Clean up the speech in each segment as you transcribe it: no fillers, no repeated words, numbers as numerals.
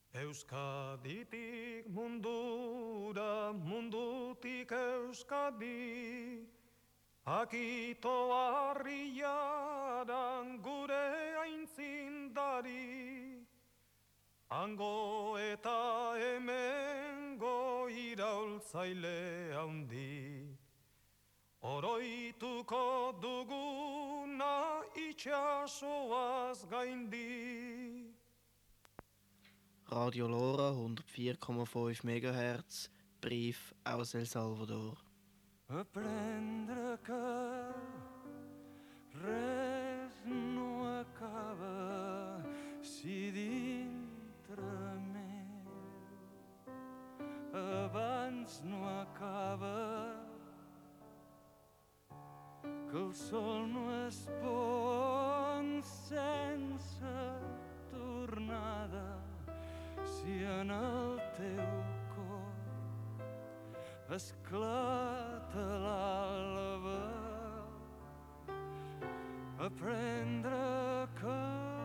Euskaditik mundura, mundutik Euskadi, akito harriaran gure aintzindari, hango eta hemengo iraultzaile handi, oroituko duguna itxasoaz gaindi. Radio Lora 104,5 MHz, Brief aus El Salvador. Aprendre que res no acaba si dintre meu abans no acaba, que el sol no es pon sense tornada si en el teu cor esclata l'alba. Aprendre que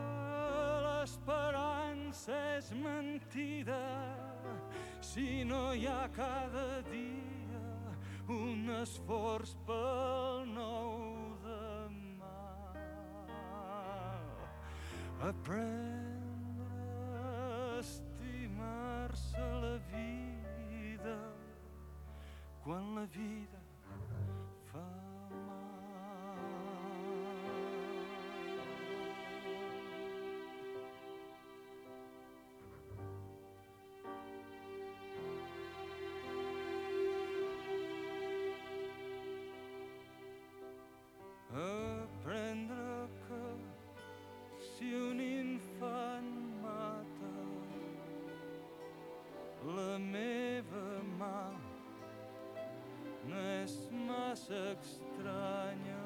l'esperança és mentida si no hi ha cada dia un esforç pel nou demà. Aprendre a estimar-se la vida quan la vida fa aprendre que si un infant mata la meva mà no és massa estranya,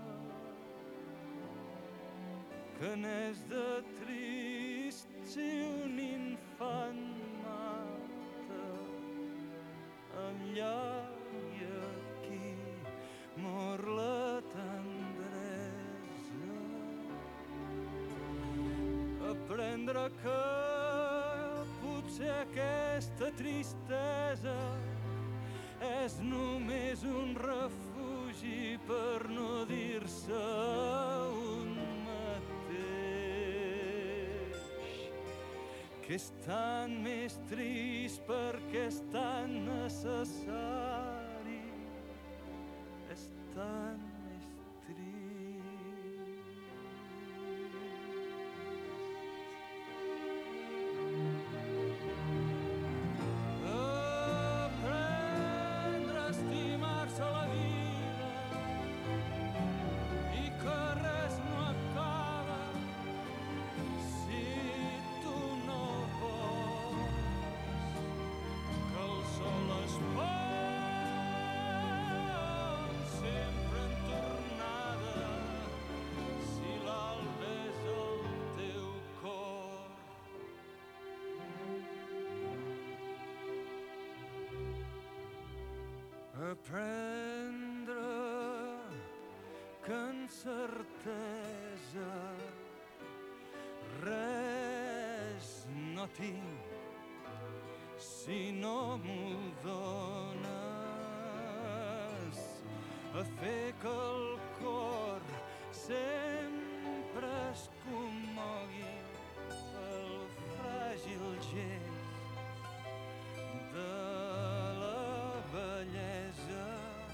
que n'és de trist si un infant mata enllà i aquí mor la tendresa. Aprendre que potser aquesta tristesa és només un refugi per no dir-se un mateix, que és tan més trist perquè és tan necessari, és tan més trist. Aprendre a estimar-se la vida i que res no acaba si tu no vols, que el sol es pon sempre en tornada si l'alba és el teu cor. Aprendre que en certesa res no tinc si no m'ho dones, a fer que el cor sempre es commogui pel fràgil gest de la bellesa.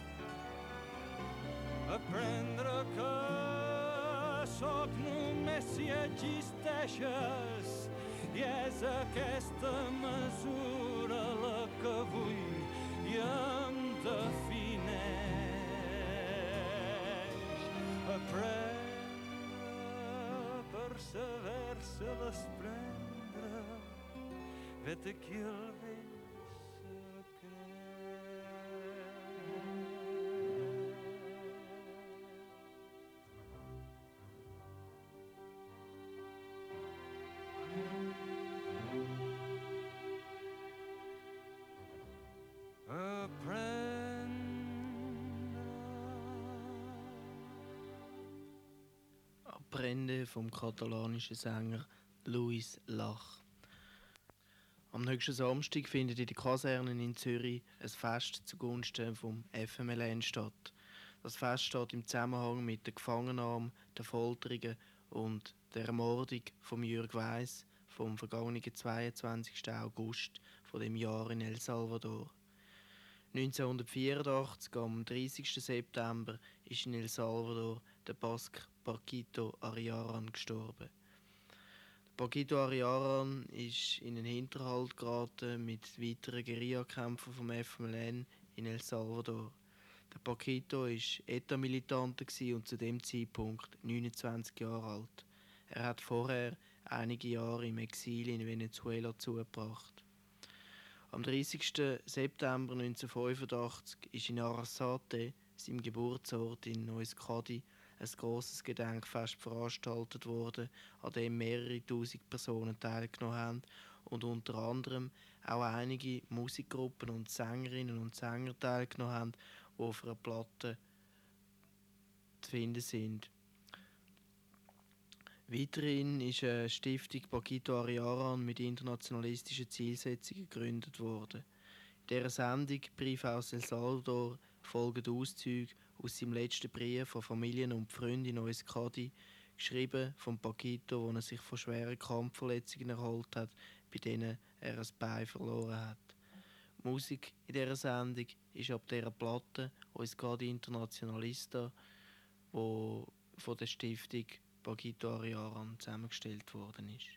Aprendre que sóc només si existeixes i és aquesta mesura la que vull i em defineix. Aprendre per saber-se desprendre, vet aquí el vell secret. Brände vom katalanischen Sänger Luis Lach. Am nächsten Samstag findet in den Kasernen in Zürich ein Fest zugunsten vom FMLN statt. Das Fest steht im Zusammenhang mit der Gefangennahme, der Folterungen und der Ermordung von Jürg Weiss vom vergangenen 22. August von dem Jahr in El Salvador. 1984, am 30. September, ist in El Salvador der Basque Paquito Arriaran gestorben. Paquito Arriaran ist in einen Hinterhalt geraten mit weiteren Guerillakämpfern vom FMLN in El Salvador. Der Paquito war ETA-Militant und zu dem Zeitpunkt 29 Jahre alt. Er hat vorher einige Jahre im Exil in Venezuela zugebracht. Am 30. September 1985 ist in Arrasate, seinem Geburtsort in Neuss-Cadi, ein grosses Gedenkfest veranstaltet worden, an dem mehrere tausend Personen teilgenommen haben und unter anderem auch einige Musikgruppen und Sängerinnen und Sänger teilgenommen haben, die auf einer Platte zu finden sind. Weiterhin ist eine Stiftung Paquito Arriaran mit internationalistischen Zielsetzungen gegründet worden. In dieser Sendung «Brief aus El Salvador» folgen Auszüge aus seinem letzten Brief von Familien und Freunden in Neuss-Cadi, geschrieben von Paquito, wo er sich von schweren Kampfverletzungen erholt hat, bei denen er ein Bein verloren hat. Die Musik in dieser Sendung ist ab dieser Platte «Uns Cadi Internationalista», die von der Stiftung Paquito Arriaran zusammengestellt worden ist.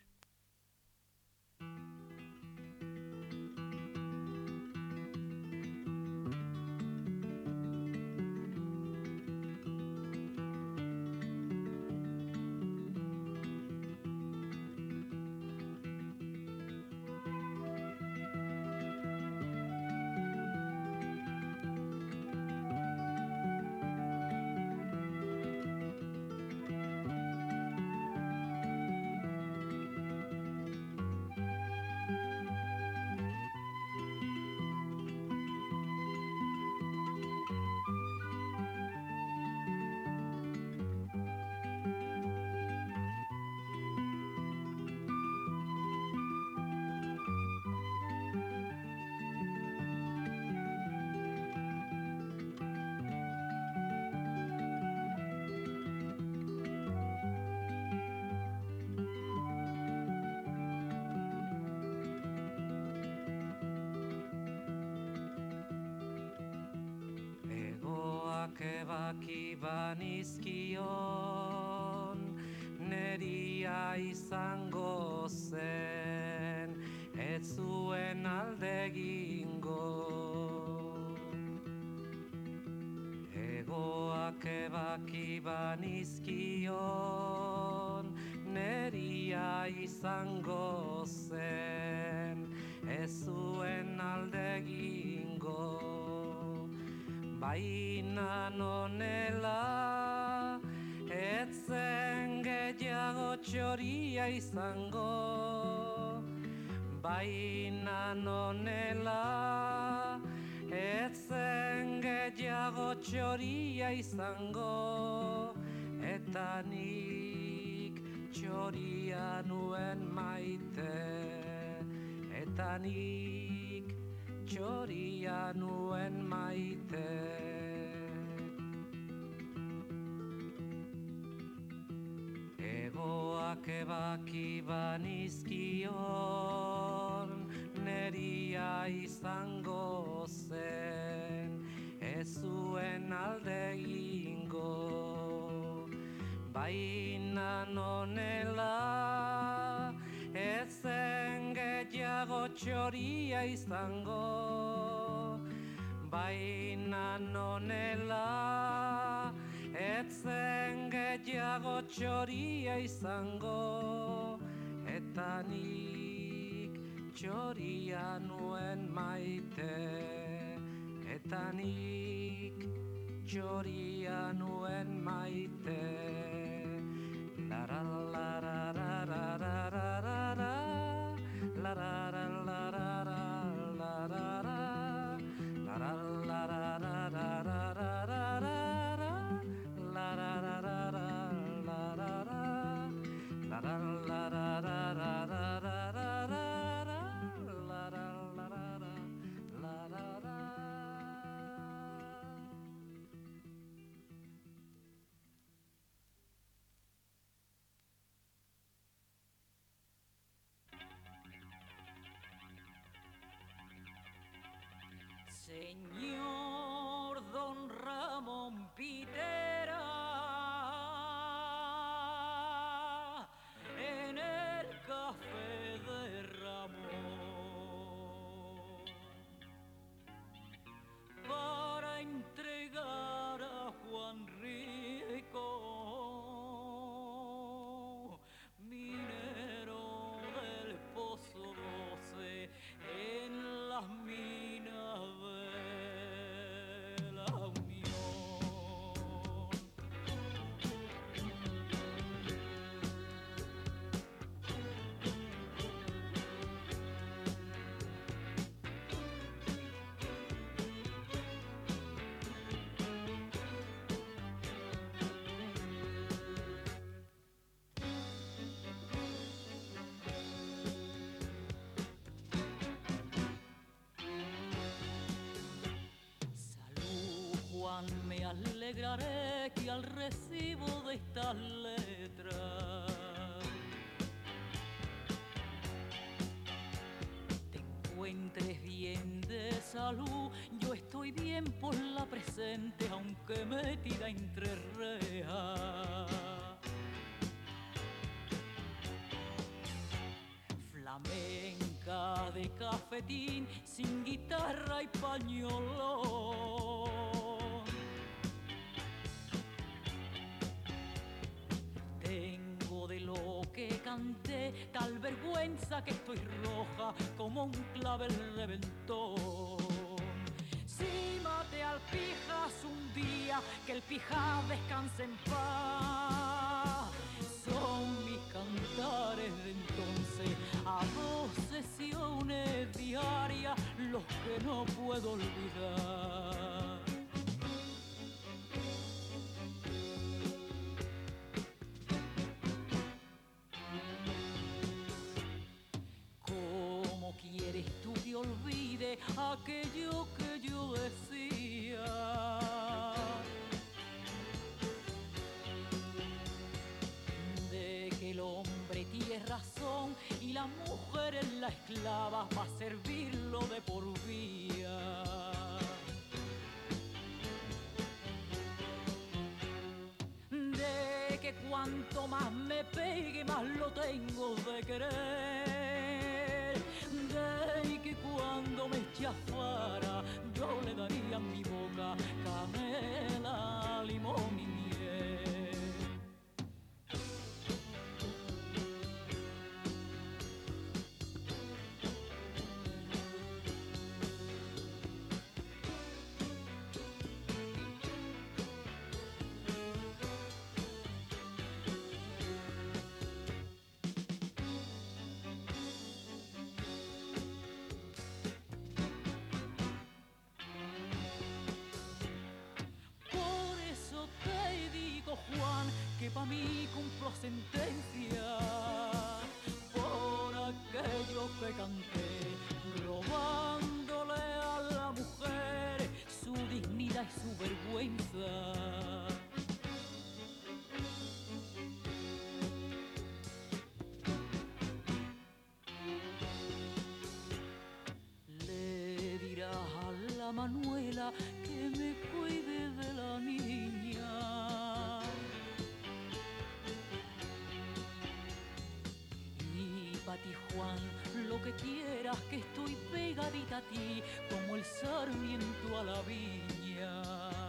Ebaki banizkion, neria izango zen, ez zuen alde egingo. Egoak ebaki banizkion, neria izango zen, ez zuen alde egingo. Baina nonela, etzen gehiago txoria izango. Baina nonela, etzen gehiago txoria izango. Eta nik txoria nuen maite, eta nik txoria nuen maite. Egoak ebaki banizkion, neria izango zen, ez zuen alde egingo. Baina nonela, etzen gehiago txoria izango. Baina nonela, etzen gehiago txoria izango. Eta nik txoria nuen maite. Eta nik txoria nuen maite. La la la la la la la la. La la la la la la la la la. La la la la la la la la la. La la la la la la la la. La la la la la la la la la. Señor Don Ramón Pitera, en el café de Ramón, para entregar a Juan Rico, minero del Pozo 12, en las minas de la Unión. Salud, Juan, me alegraré que al recibo de estas letras te encuentres bien de salud. Yo estoy bien por la presente, aunque metida entre rejas. Flamenca de cafetín, sin guitarra y pañolón. Tengo de lo que canté tal vergüenza que estoy roja como un clavel reventón. Si maté al Pijas un día, que el Pijas descanse en paz. Son mis cantares de entonces, a 2 sesiones diarias, los que no puedo olvidar. ¿Cómo quieres tú que olvide aquello que yo decía? De que el hombre tiene razón y la mujer es la esclava para servirlo de por vía. De que cuanto más me pegue más lo tengo de querer. De que cuando me eche afuera yo le daría en mi boca canela, limón y miel. Por eso te digo, Juan, que pa' mí cumplo sentencia por aquello que canté, robándole a la mujer su dignidad y su vergüenza. Le dirás a la Manuela que me cuide de la niña. Y pa' ti, Juan, lo que quieras, que estoy pegadita a ti como el sarmiento a la viña.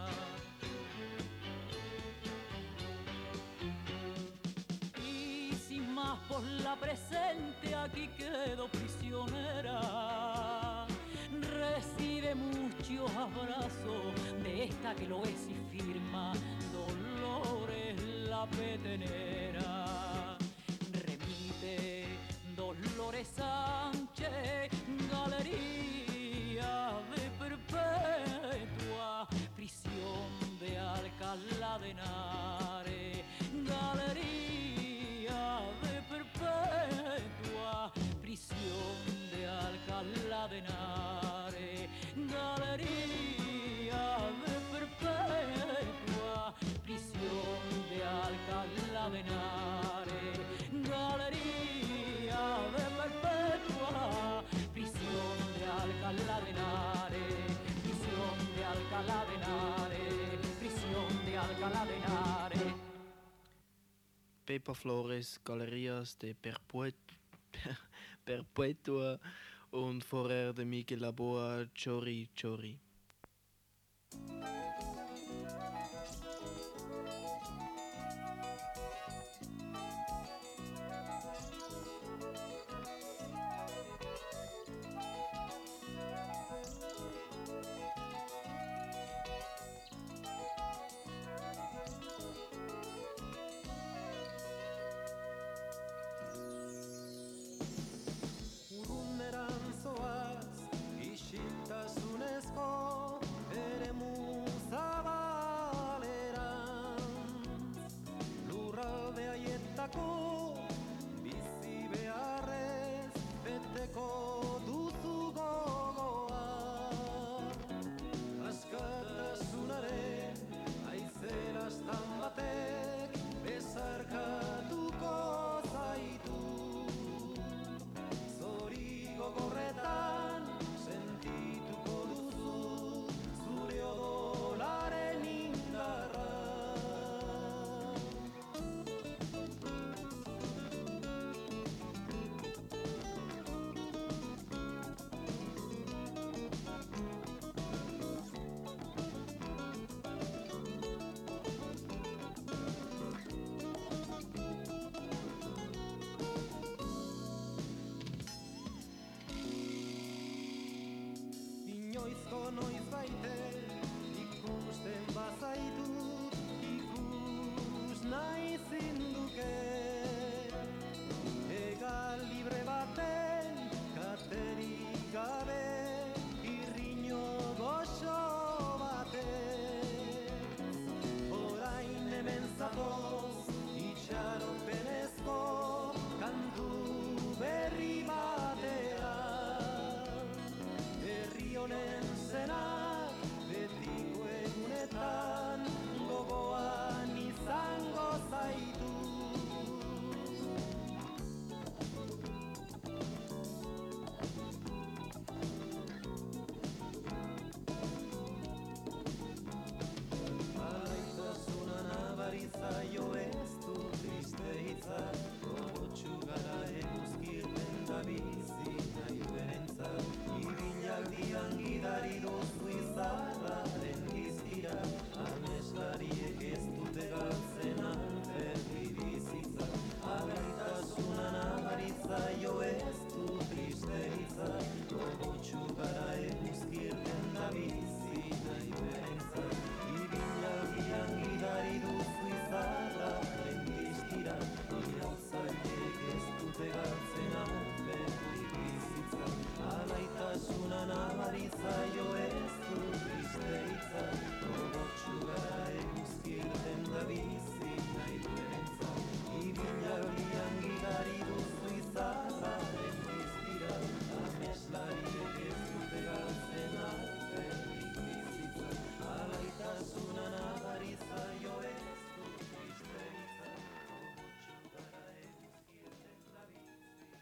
Y sin más por la presente aquí quedo prisionera. Recibe muchos abrazos de esta que lo es y firma Dolores la petenera. Remite Dolores Sánchez, Galería de Perpetua, prisión de Alcalá de Henares. Galería de Perpetua, prisión de Alcalá de Henares. Galería de Perpetua, prisión de Alcalá de Henares. Galería de Perpetua, prisión de Alcalá de Henares. Pepa Flores Galerías de Perpetua und vorher de Miguel Laboa Chori Chori. Noiz baite ikusten bazaitut ikus nahi zinduke Egal libre baten katerik gabe irriño goxo baten Orain hemen zatoz itxaropenezko kantu berri batera Herri honen zenak betiko egunetan gogoan izango zaitu Alaitasuna nabarizaio ez du triste hitza gogotsu gara eguzkirten da bizi nahi berentzat Ibilaldian gidari duzu izarraren giztira Ameslariek ez dute galtzen alperri bizitza Alaitasuna nabaritzaio ez du triste hitza Gogotsu gara eguzkirten da bizi nahi berentzat Ibilaldian gidari duzu izarraren giztira Irauzaiek ez dute galtzen alperri bizitza Alaitasuna nabaritzaio ez du triste hitza Gogotsu gara eguzkirten da bizi nahi berentzat Ibilaldian gidari duzu izarraren giztira Ameslariek ez dute galtzen alperrik bizitza Alaitasuna nabaritzaio ez du triste hitza Gogotsu gara eguzkirten da bizi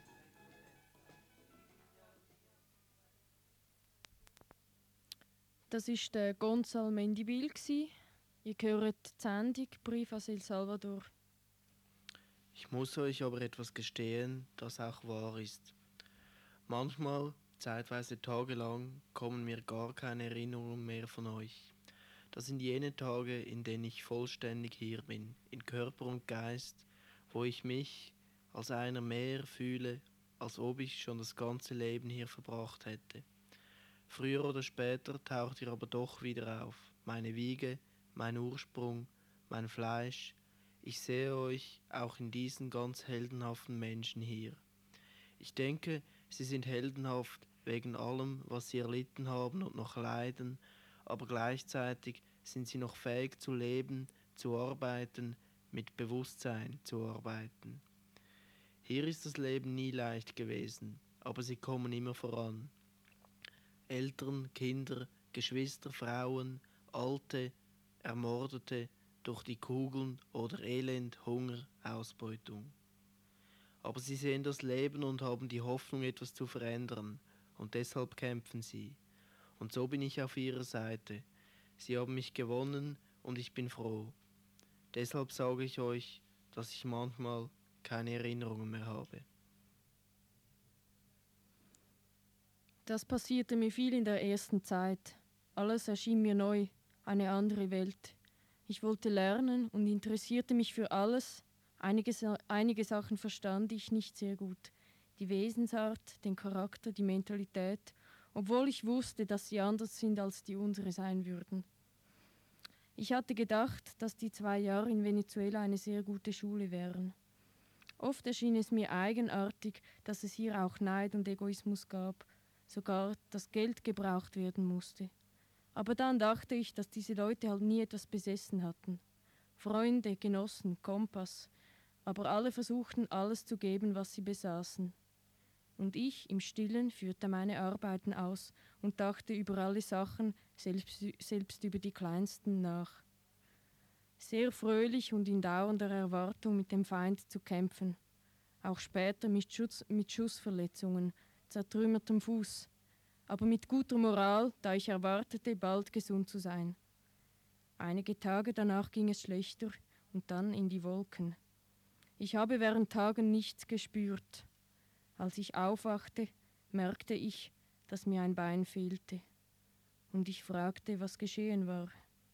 Das war der Gonzalo Mendibil. Ihr hört die Sendung Brief aus El Salvador. Ich muss euch aber etwas gestehen, das auch wahr ist. Manchmal, zeitweise tagelang, kommen mir gar keine Erinnerungen mehr von euch. Das sind jene Tage, in denen ich vollständig hier bin, in Körper und Geist, wo ich mich als einer mehr fühle, als ob ich schon das ganze Leben hier verbracht hätte. Früher oder später taucht ihr aber doch wieder auf. Meine Wiege, mein Ursprung, mein Fleisch. Ich sehe euch auch in diesen ganz heldenhaften Menschen hier. Ich denke, sie sind heldenhaft wegen allem, was sie erlitten haben und noch leiden, aber gleichzeitig sind sie noch fähig zu leben, zu arbeiten, mit Bewusstsein zu arbeiten. Hier ist das Leben nie leicht gewesen, aber sie kommen immer voran. Eltern, Kinder, Geschwister, Frauen, Alte, Ermordete durch die Kugeln oder Elend, Hunger, Ausbeutung. Aber sie sehen das Leben und haben die Hoffnung, etwas zu verändern, und deshalb kämpfen sie. Und so bin ich auf ihrer Seite. Sie haben mich gewonnen und ich bin froh. Deshalb sage ich euch, dass ich manchmal keine Erinnerungen mehr habe. Das passierte mir viel in der ersten Zeit. Alles erschien mir neu, eine andere Welt. Ich wollte lernen und interessierte mich für alles. Einige Sachen verstand ich nicht sehr gut. Die Wesensart, den Charakter, die Mentalität, obwohl ich wusste, dass sie anders sind, als die unsere sein würden. Ich hatte gedacht, dass die 2 Jahre in Venezuela eine sehr gute Schule wären. Oft erschien es mir eigenartig, dass es hier auch Neid und Egoismus gab, sogar das Geld gebraucht werden musste. Aber dann dachte ich, dass diese Leute halt nie etwas besessen hatten. Freunde, Genossen, Kompass, aber alle versuchten alles zu geben, was sie besaßen. Und ich im Stillen führte meine Arbeiten aus und dachte über alle Sachen, selbst über die kleinsten nach. Sehr fröhlich und in dauernder Erwartung, mit dem Feind zu kämpfen. Auch später mit Schussverletzungen, zertrümmertem Fuß, aber mit guter Moral, da ich erwartete, bald gesund zu sein. Einige Tage danach ging es schlechter und dann in die Wolken. Ich habe während Tagen nichts gespürt. Als ich aufwachte, merkte ich, dass mir ein Bein fehlte. Und ich fragte, was geschehen war.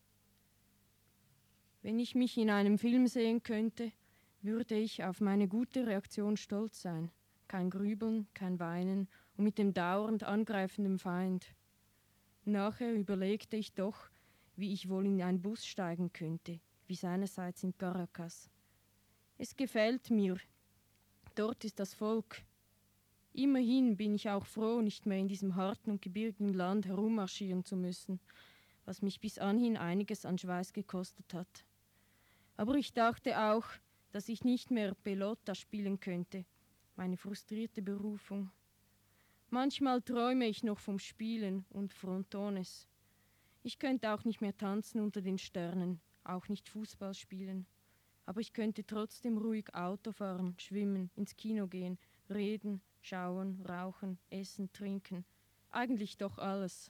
Wenn ich mich in einem Film sehen könnte, würde ich auf meine gute Reaktion stolz sein. Kein Grübeln, kein Weinen und mit dem dauernd angreifenden Feind. Nachher überlegte ich doch, wie ich wohl in einen Bus steigen könnte, wie seinerseits in Caracas. Es gefällt mir. Dort ist das Volk. Immerhin bin ich auch froh, nicht mehr in diesem harten und gebirgigen Land herummarschieren zu müssen, was mich bis anhin einiges an Schweiß gekostet hat. Aber ich dachte auch, dass ich nicht mehr Pelota spielen könnte, meine frustrierte Berufung. Manchmal träume ich noch vom Spielen und Frontones. Ich könnte auch nicht mehr tanzen unter den Sternen, auch nicht Fußball spielen. Aber ich könnte trotzdem ruhig Auto fahren, schwimmen, ins Kino gehen, reden, schauen, rauchen, essen, trinken. Eigentlich doch alles.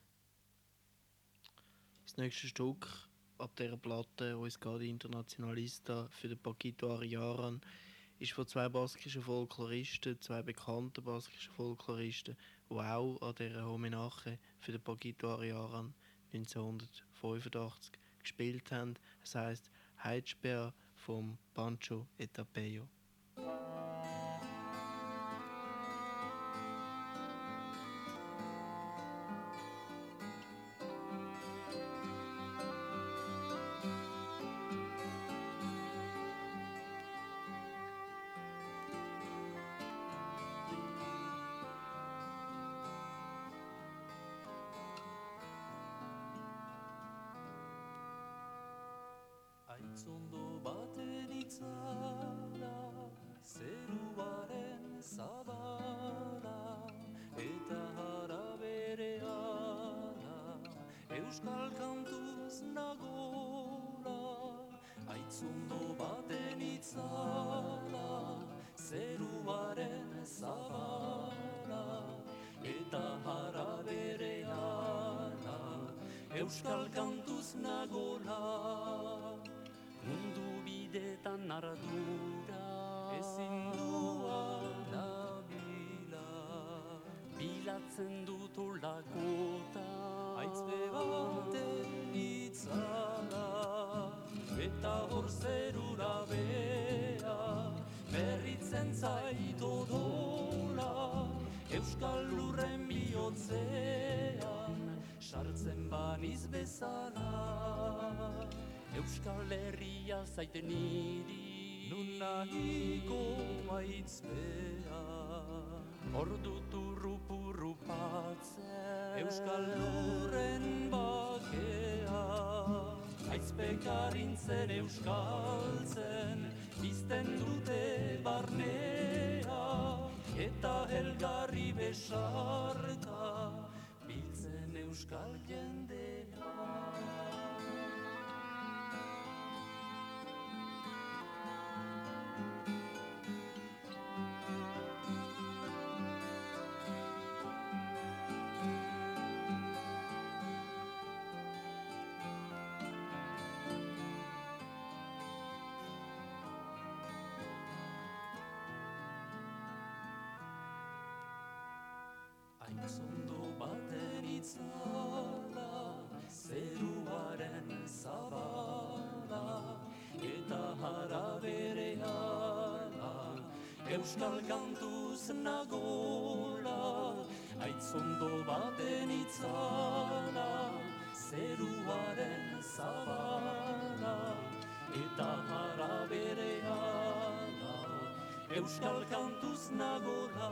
Das nächste Stück ab dieser Platte, uns geht Internationalista für den Paquito Ariaran, ist von 2 baskischen Folkloristen, 2 bekannten baskischen Folkloristen, die auch an dieser Homenaje für den Paquito Ariaran 1985 gespielt haben. Es heisst Heidspea vom Pancho Etapello. Aitzondo baten itzala, zeruaren zabala, eta hara berehala, euskal kantuz nagola. Aitzondo baten itzala, zeruaren zabala, eta hara berehala, euskal kantuz nagola. Mundu bidetan ardura Ezin duan nabila, bilatzen dut olakota. aitzpe baten itzala, eta hor zerura bea, berritzen zait odola, euskal lurren bihotzean, sartzen baniz bezala. Euskal Herria zaite niri, Nun nahiko aitzpea, ordut urrupatzen. euskal lurren bakea, aizpekarintzen euskaltzen, bizten dute barnea, eta elgarri besarka, biltzen euskal jendea. Aitzondo baten itzala, zeruaren zabala, eta hara berehala, euskal kantuz nagola. Aitzondo baten itzala, zeruaren zabala, eta hara berehala, euskal kantuz nagola.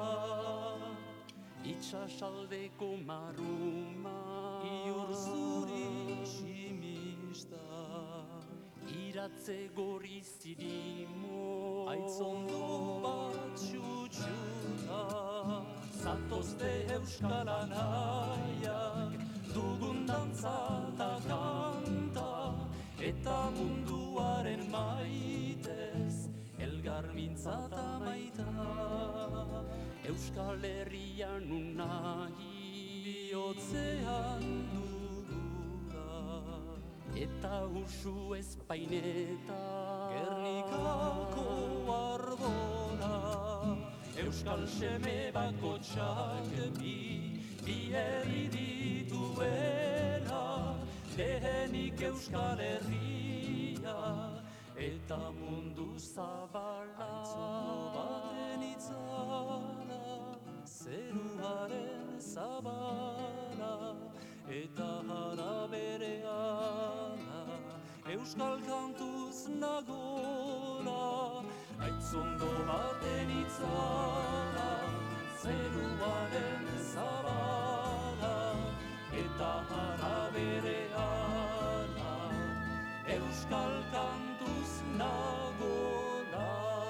Itxasaldeko maruma, Iur zuri simista, iratze gorri zirimo, aitzondo bat txutxuta, zatozte euskal anaiak, dugun dantza da kanta, eta munduaren maitez, elgar mintza da maita. Euskal Herrian unai, Bihotzean dugula, eta usu espaineta, Gernikako arbola, euskal seme bakotxak bi herri dituela, lehenik Euskal Herria eta mundu zabala. Aitzondo baten itzala, zeruaren zabala, eta hara berehala, euskal kantuz nagola. Aitzondo baten itzala, zeruaren zabala, eta hara berehala, euskal kantuz nagola.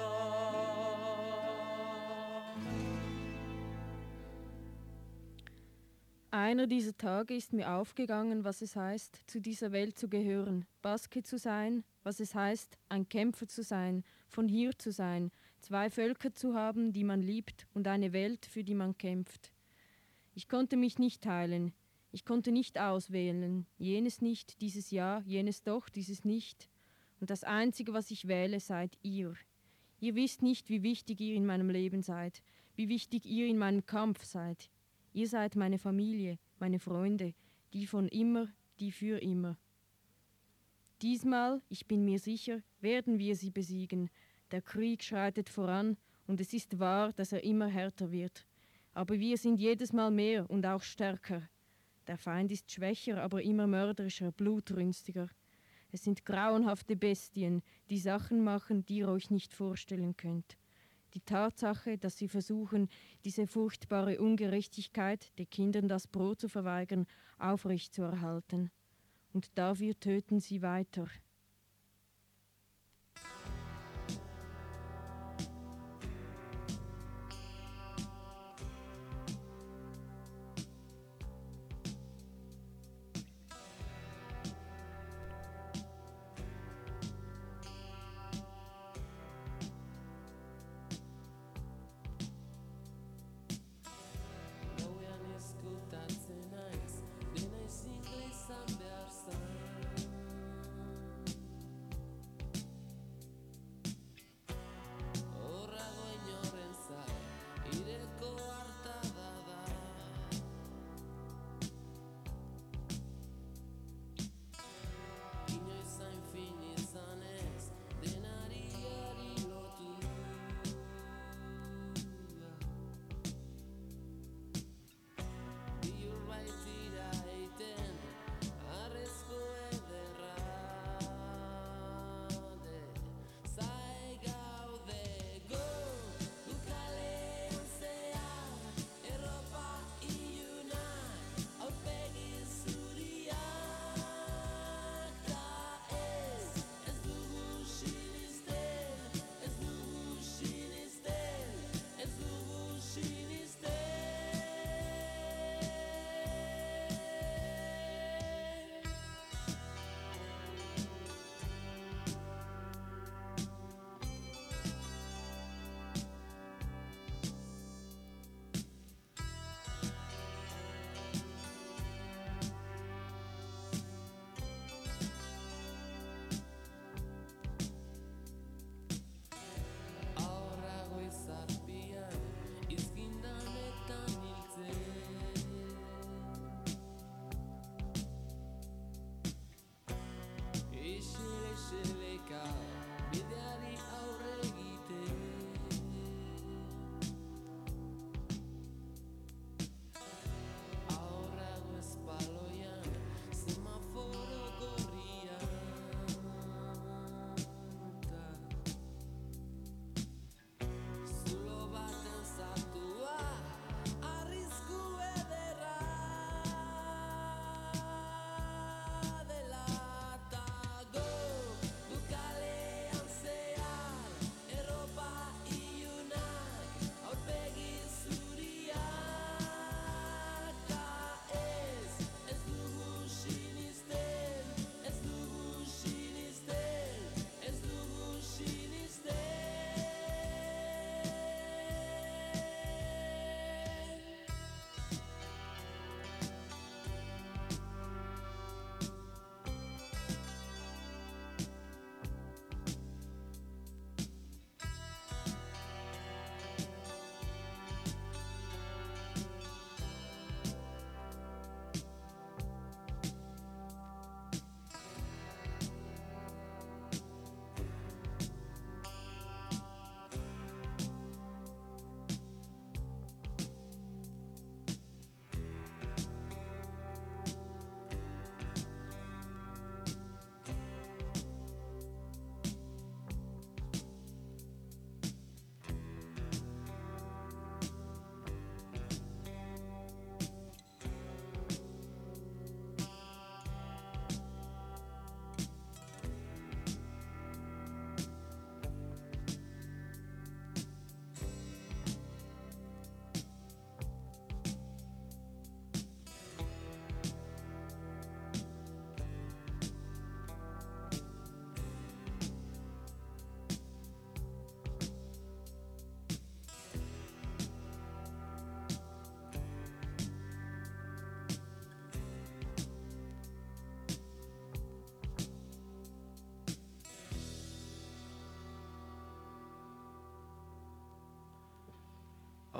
Einer dieser Tage ist mir aufgegangen, was es heißt, zu dieser Welt zu gehören, Baske zu sein, was es heißt, ein Kämpfer zu sein, von hier zu sein, 2 Völker zu haben, die man liebt, und eine Welt, für die man kämpft. Ich konnte mich nicht teilen, ich konnte nicht auswählen, jenes nicht, dieses Ja, jenes doch, dieses nicht. Und das Einzige, was ich wähle, seid ihr. Ihr wisst nicht, wie wichtig ihr in meinem Leben seid, wie wichtig ihr in meinem Kampf seid. Ihr seid meine Familie, meine Freunde, die von immer, die für immer. Diesmal, ich bin mir sicher, werden wir sie besiegen. Der Krieg schreitet voran und es ist wahr, dass er immer härter wird. Aber wir sind jedes Mal mehr und auch stärker. Der Feind ist schwächer, aber immer mörderischer, blutrünstiger. Es sind grauenhafte Bestien, die Sachen machen, die ihr euch nicht vorstellen könnt. Die Tatsache, dass sie versuchen, diese furchtbare Ungerechtigkeit, den Kindern das Brot zu verweigern, aufrechtzuerhalten. Und dafür töten sie weiter.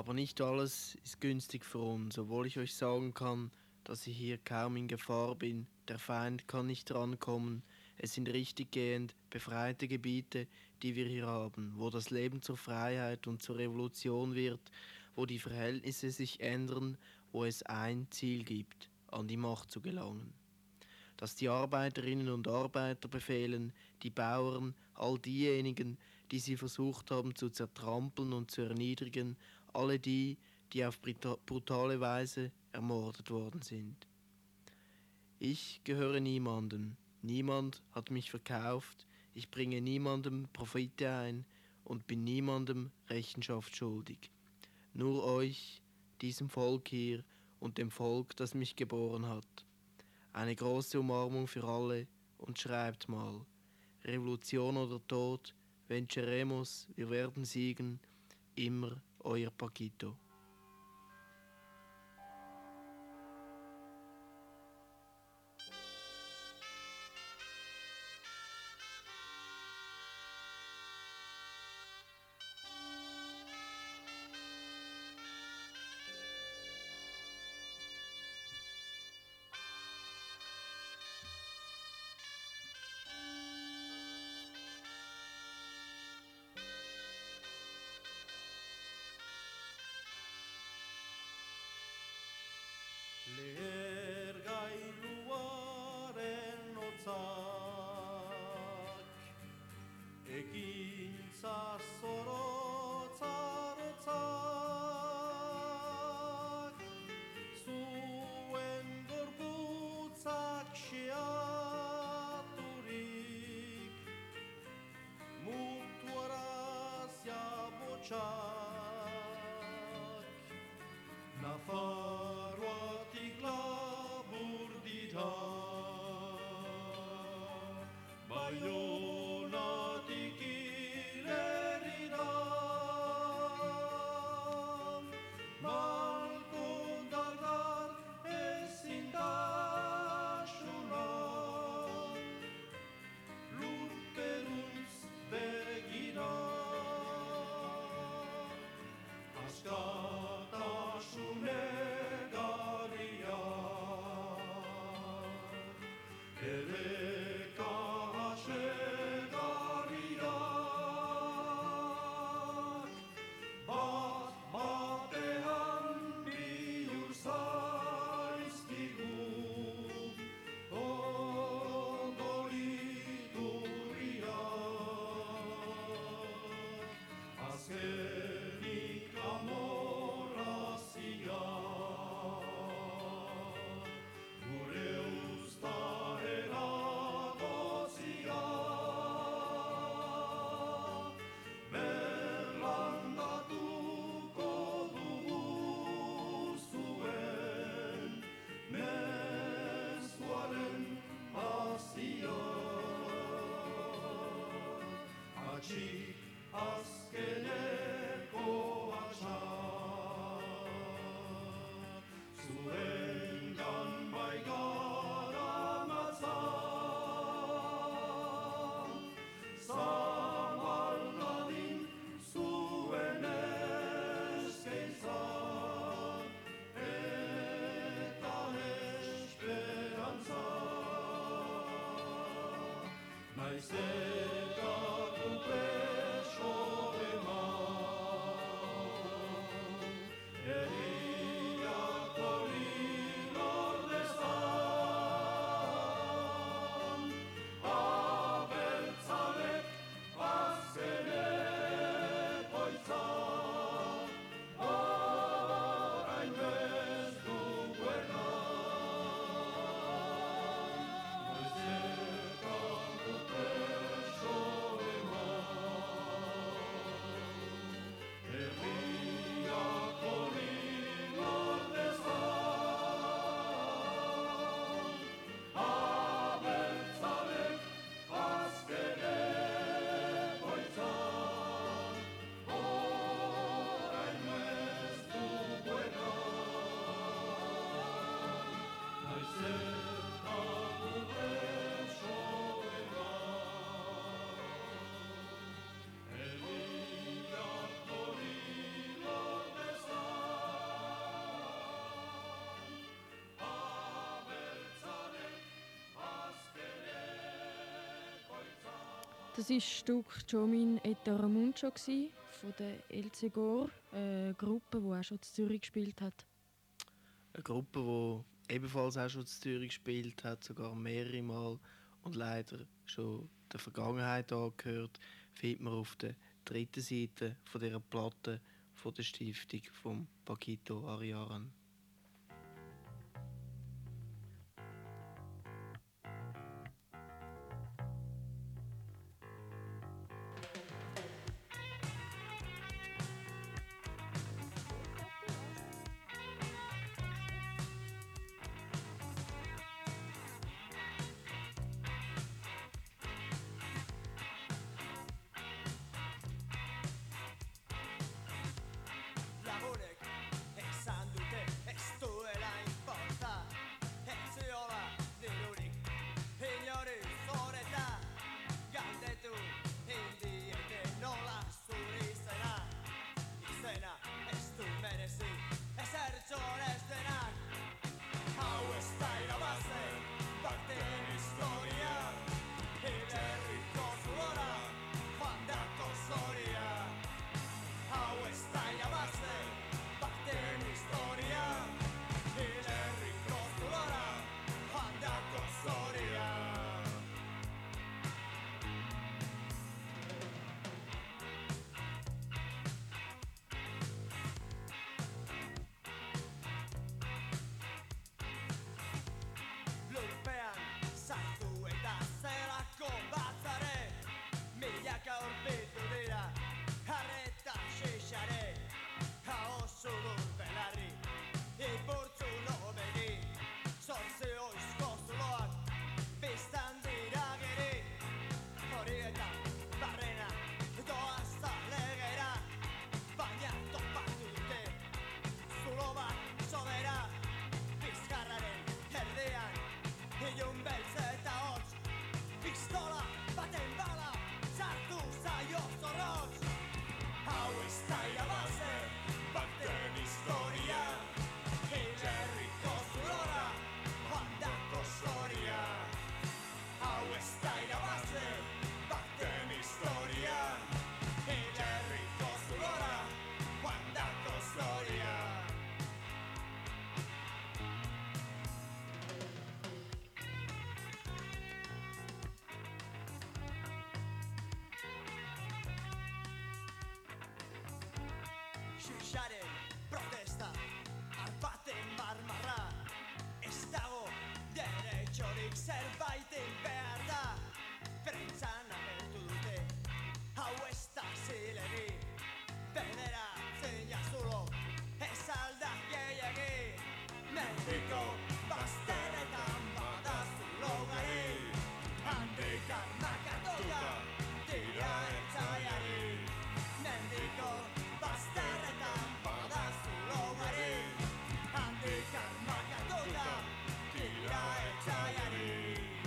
Aber nicht alles ist günstig für uns, obwohl ich euch sagen kann, dass ich hier kaum in Gefahr bin. Der Feind kann nicht rankommen. Es sind richtiggehend befreite Gebiete, die wir hier haben, wo das Leben zur Freiheit und zur Revolution wird, wo die Verhältnisse sich ändern, wo es ein Ziel gibt, an die Macht zu gelangen. Dass die Arbeiterinnen und Arbeiter befehlen, die Bauern, all diejenigen, die sie versucht haben zu zertrampeln und zu erniedrigen, alle die, die auf brutale Weise ermordet worden sind. Ich gehöre niemandem, niemand hat mich verkauft, ich bringe niemandem Profite ein und bin niemandem Rechenschaft schuldig. Nur euch, diesem Volk hier und dem Volk, das mich geboren hat. Eine große Umarmung für alle und schreibt mal: Revolution oder Tod, venceremos, wir werden siegen, immer euer Paquito. Lehergailuaren hotzak ekintza zorotzak zuen gorputzak xeaturik mutuarazia botxak Nafarroatik labur dira, Baionatik ilerira, Malko dardar ezin dasuna, lurperuntz begira, askatasune garia, erreka hasegariak, bat batean bihur zaizkigu, ondoriturriak, azkenik amorrazia, gure uztaera gozia, berlandatuko dugu zuen mezuaren hazia. Atxik azkeneko atxa, zuengan bai garamatza, zabaldadin zuen eskaintza, eta esperantza. Naiz eta gu preso eman, herriak hori lor dezan, abertzalek azken egoitza, orain ez dugu erran. Naiz eta gu preso eman, herriak hori lor dezan, abertzalek azken egoitza, orain ez dugu erran. Naiz eta gu preso eman, herriak hori lor dezan, abertzalek azken egoitza, orain ez dugu erran. Naiz eta gu preso eman, Das war das Stück «Jomin et Aramuncho» von der El Gore, eine Gruppe, die auch schon in Zürich gespielt hat. Eine Gruppe, die ebenfalls auch schon in Zürich gespielt hat, sogar mehrere Mal und leider schon der Vergangenheit angehört, findet man auf der dritten Seite von dieser Platte von der Stiftung von Paquito Ariaran. Lagunek esan dute ez duela inporta ez ziola dirurik inori zoreta galdetu indiete nola zuri izena izena ez du merezi ezertxo ez denak hau ez da irabaze bakten historia hilerriko zuora joandako zoria hau ez da irabaze bakten historia hilerriko zuora joandako zoria Lurpean sartu eta zelako batzare milaka urbildu dira jarreta xixare kaosu dut belarri ipurtzu lobegi zortzi oizko zuloak biztan dira geri horietan barrena doaz alegera baina topatu dute zulo bat sobera bizkarraren erdian ilun beltz eta hotz pistola baten bala sartu zaio zorrotz hau ez da irabaze bakten historia hilerriko zulora joandako zoria hau ez da irabaze bakten historia hilerriko zulora joandako zoria Xixaren protesta arpaten marmarra ez dago derechorik zerbaiten behar da prentsan agertu dute hau ez da zilegi bederatzen jazulo ez alda gehiagi mendiko bazteretan badazu logari handik armakatuta tira ertzaiari mendiko bazterretan badazu logari handik armakatuta tira ertzaiari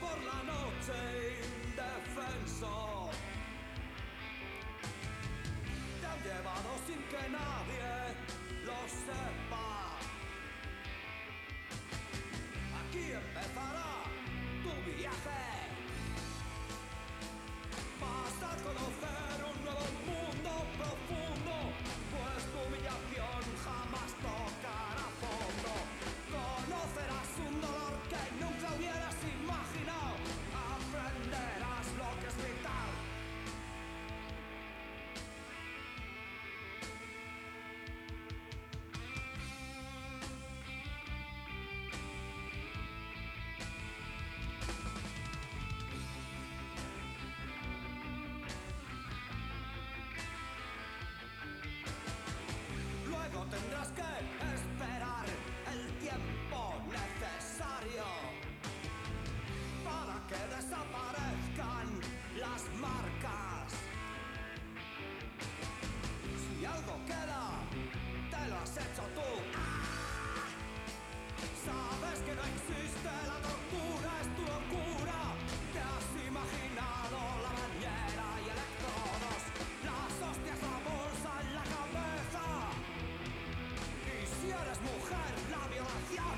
por la noche indefenso. Te han llevado sin que nadie lo sepa. Aquí empezará tu viaje. Vas a conocer un nuevo mundo profundo, pues tu humillación jamás tocará fondo. Conocerás un dolor que nunca hubieras imaginado. Aprenderás lo que es vital. Luego tendrás que esperar el tiempo necesario para que desaparezcan las marcas. Si algo queda, te lo has hecho tú. ¡Ah! Sabes que no existe la tortura, es tu locura. Te has imaginado la bañera y electrodos, las hostias, la bolsa en la cabeza. Y si eres mujer, la violación.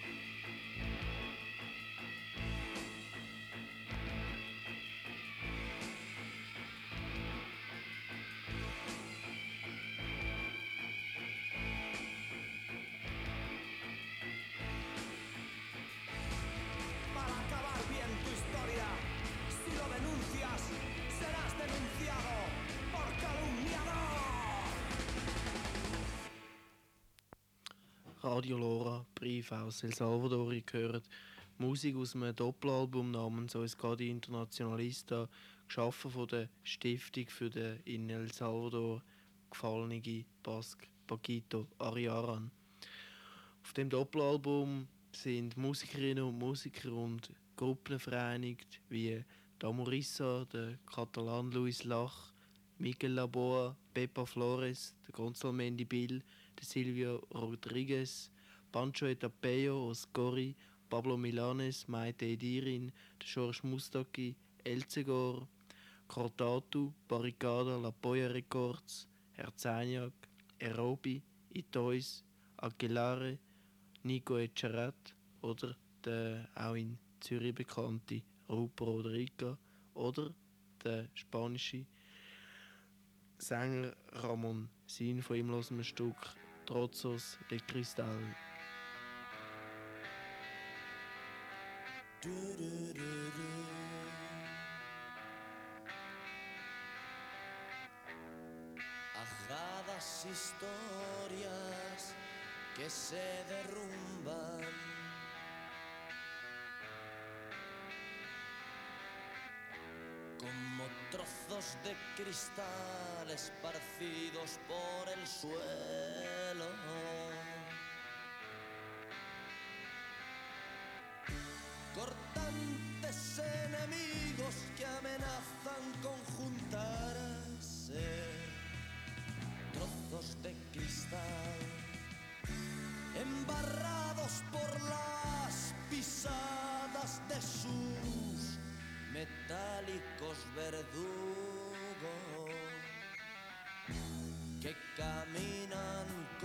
Para acabar bien tu historia, si lo denuncias, serás denunciado por calumniador. Radio Lora, Brief aus El Salvador, ihr gehört Musik aus einem Doppelalbum namens Euskadi Internationalista, geschaffen von der Stiftung für den in El Salvador gefallenen Bask Paquito Ariaran. Auf dem Doppelalbum sind Musikerinnen und Musiker und Gruppen vereinigt, wie Damorissa, der Katalan Luis Lach, Miguel Laboa, Pepa Flores, der Gonzalo Mendy Bill, der Silvio Rodriguez, Pancho Etapeo, Oscori, Pablo Milanes, Maite Edirin, der George Mustaki, Elzegor, Cortatu, Barricada, La Polla Records, Herzaniak, Erobi, Itois, Aquilare, Nico Echarat oder der auch in Zürich bekannte Rupo Rodriga oder der spanische Sänger Ramon Sin. Von ihm hören wir ein Stück Trozos de Cristal. Ajadas historias que se derrumban, como trozos de cristal esparcidos por el suelo. Cortantes enemigos que amenazan con juntarse, trozos de cristal embarrados por las pisadas de sus metálicos verdugos que caminan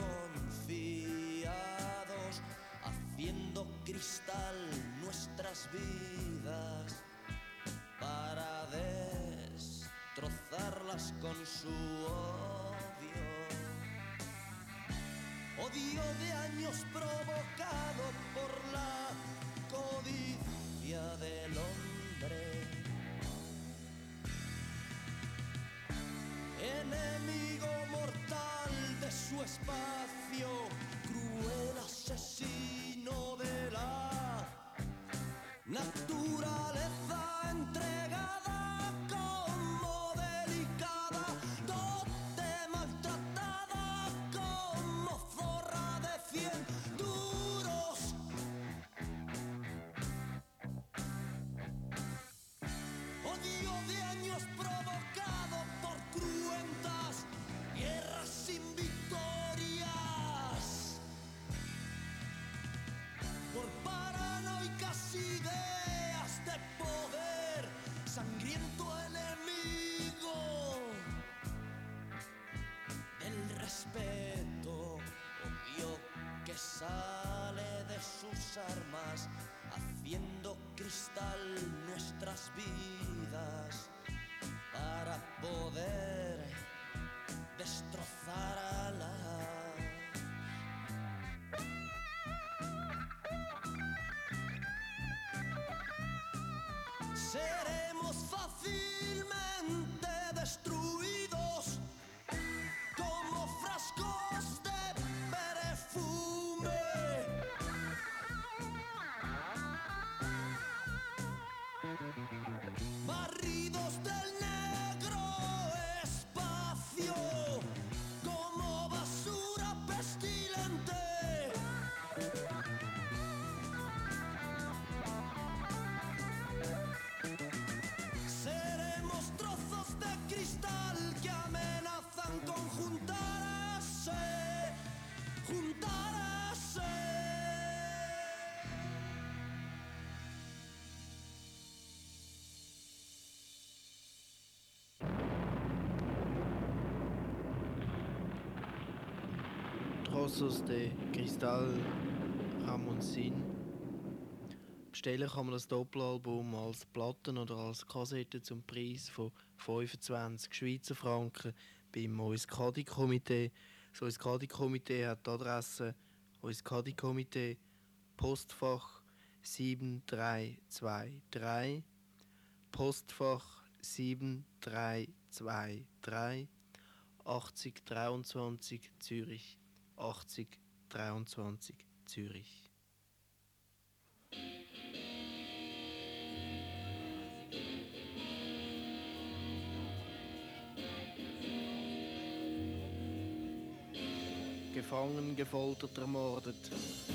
confiados, haciendo cristal nuestras vidas para destrozarlas con su odio. Odio de años provocado por la codicia del hombre, enemigo mortal de su espacio, cruel asesino de la naturaleza entregada como delicada, dote maltratada como zorra de 100 duros. Odio de años provocado por cruentas guerras sin victorias, por paranoicas ideas de seremos fácilmente destruidos como frascos de perfume. Barridos del negro espacio como basura pestilente. Seremos trozos de cristal que amenazan con juntarse. Trozos de Cristal Ramonsin. Bestellen kann man das Doppelalbum als Platten oder als Kassette zum Preis von 25 Schweizer Franken beim Oiskadi-Komitee. Das Oiskadi-Komitee hat die Adresse Oiskadi-Komitee, Postfach 7323, Postfach 7323, 8023 Zürich, 8023 Zürich. Gefangen, gefoltert, ermordet.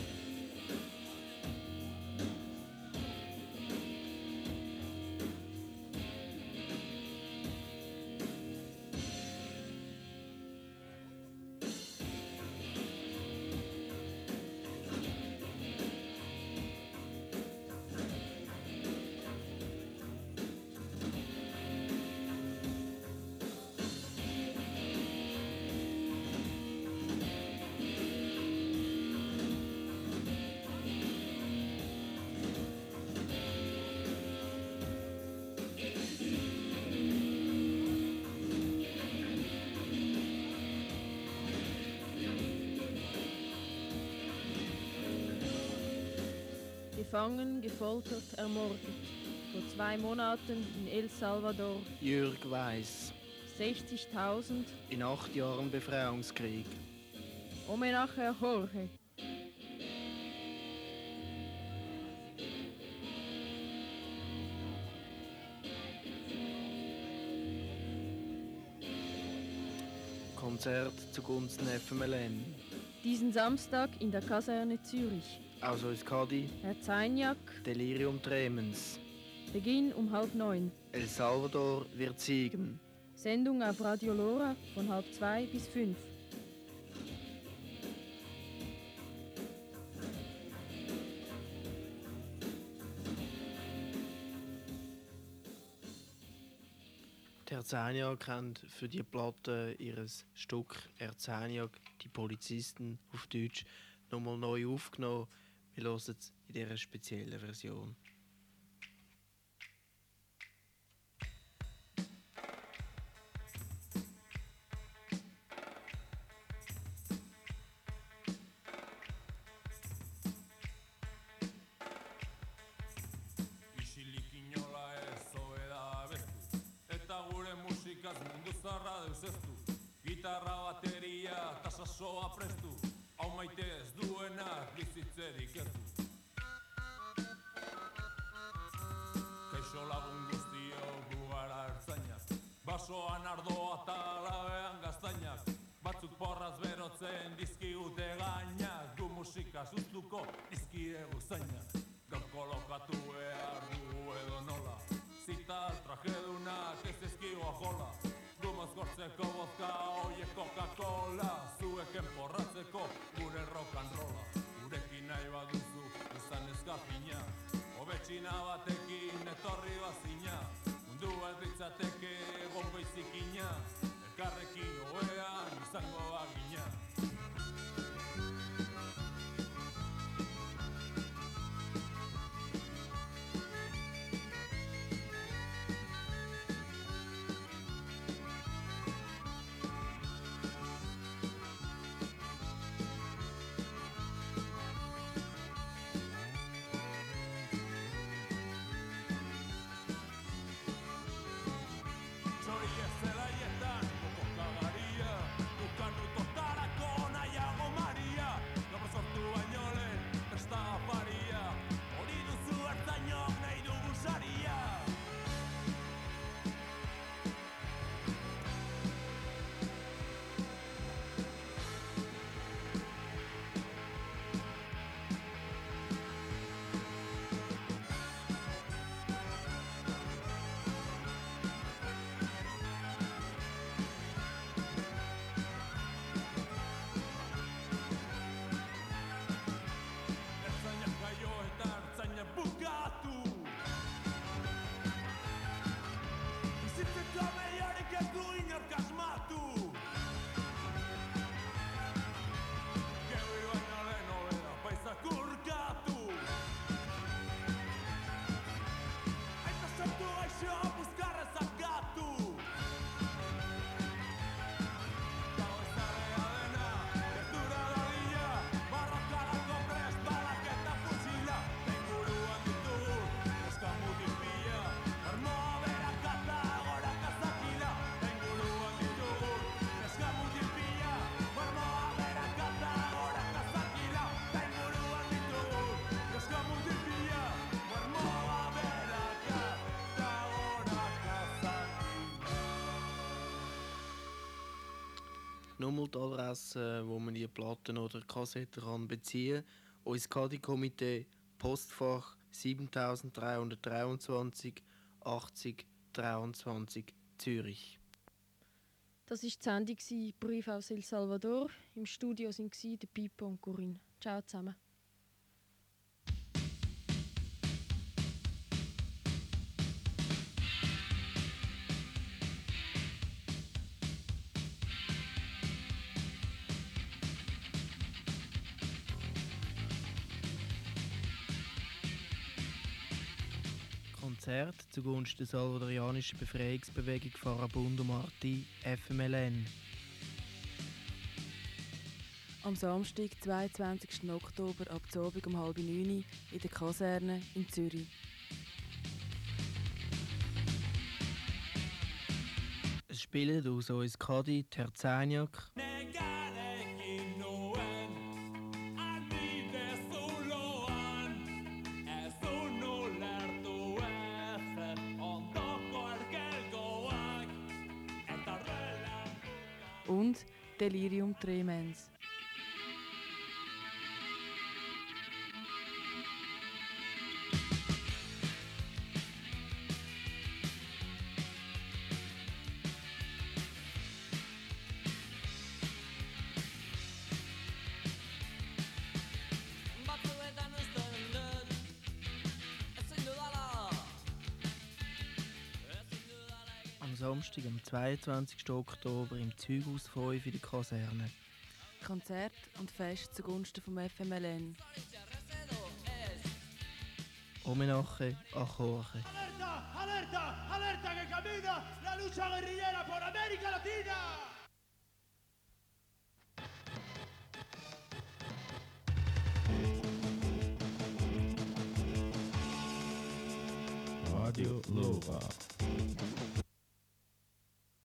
Gefangen, gefoltert, ermordet. Vor 2 Monaten in El Salvador. Jürg Weiss. 60.000. In 8 Jahren Befreiungskrieg. Homenaje a Jorge. Konzert zugunsten FMLN. Diesen Samstag in der Kaserne Zürich. Aus Oiskadi. Herr Zainiak. Delirium Tremens. Beginn um 8:30. El Salvador wird siegen. Sendung auf Radio Lora von 1:30 bis 5. Erzäniak haben für die Platte ihres Stück Erzäniak, die Polizisten auf Deutsch, nochmal neu aufgenommen. Wir hören es in dieser speziellen Version. Isilik inola ez hobeda abestu, eta gure musikaz mundu zarra deuseztu. Gitarra, bateria, eta sasoa prestu, hau maite ez duenak bizitzerik ez du. Kaixo lagun guztio gugara ertzainak, basoan ardoa eta labean gaztainak, batzuk porraz berotzen dizkigute gainak, gu musika sustuko dizkiegu zainak. Gaur kolokatu behar dugu edo nola, zita trajedunak ez ezkigoa jola, gu mozkortzeko bozka oiek Coca-Cola, zueken porratzeko gure rock and rolla. Gurekin nahi baduzu izan eskapina, hobetxina batekin etorri bazina, mundu alditzateke egon goizikina, elkarrekin hobean izango bagina. Barik ez du inork asmatu. Geuri baino lehen hobeda paizak urkatu. Aita sortu gaixo buzkarrez akatu. Gau ezarea dena, gertura dadila, barrokarako prest balak eta fusila. Inguruan ditugun, eskamutik pila, armoa berak eta goraka zakila. Inguruan ditugun, eskamutik pila, armoa berak eta goraka zakila. Inguruan ditugun, eskamutik pila, armoa berak eta goraka zakila. Nochmal die Adresse, wo man die Platten oder Kassetten kann beziehen kann. Unser Kadi-Komitee, Postfach 7323 80 23 Zürich. Das war die Sendung «Brief aus El Salvador». Im Studio waren der Pipo und Corinne. Ciao zusammen. Konzert zugunsten der salvadorianischen Befreiungsbewegung Farabundo Martí, FMLN. Am Samstag, 22. Oktober, ab Abend um 8:30 in der Kaserne in Zürich. Es spielen aus uns Kadi, Terzaniak, Nekarekin nuen, adibidez zuloan, ez du ulertu ezer ondoko ergelgoak, eta horrela Und Delirium Tremens. batzuetan ez den dut, ezin dudala. am Samstag, am 22. Oktober im Zeughaus 5 in der Kaserne. Konzert und Fest zugunsten vom FMLN. Homenaje a Jorge. ¡Alerta! ¡Alerta! ¡Alerta que camina la lucha guerrillera por América Latina! Radio Lova.